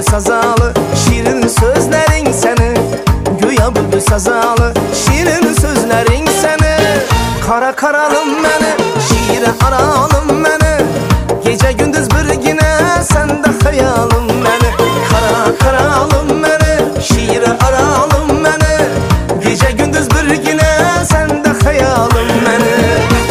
sazalı, şirin sözlerin seni. Güya bülbül sazalı, şirin sözlerin seni. Kara karalım beni, şiire aralım beni. Gece gündüz bir yine sende hayalım beni. Kara karalım beni, şiire aralım beni. Gece gündüz bir yine sende hayalım beni.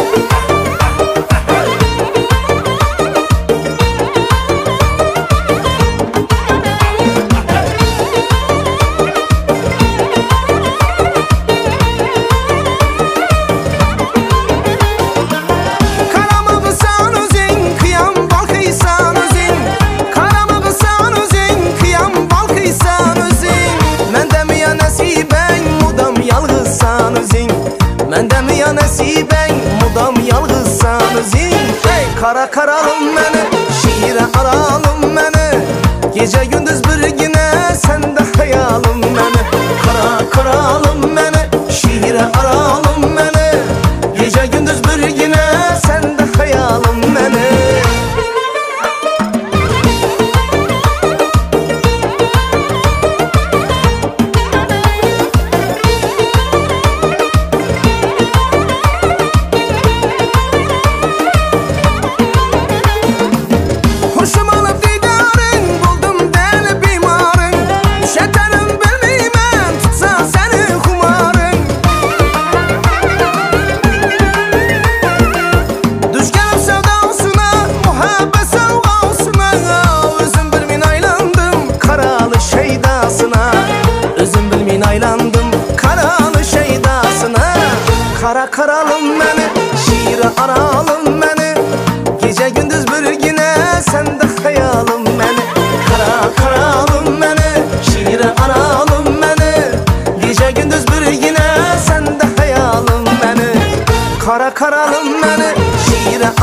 Mendem ya nesiben mudam yalğızsan özün. Kara karalım beni, şiire aralım beni. Gece gündüz bir yine sende hayalım beni. Kara karalım beni, şiire aralım beni. Gece gündüz bir yine sende hayalım beni. Özüm bilmin aylandım karalı şeydasına. Kara karalım beni, şiire aralım beni. Gece gündüz bir yine sende hayalım beni. Kara karalım beni, şiire aralım beni. Gece gündüz bir yine sende hayalım beni. Kara karalım beni, şiire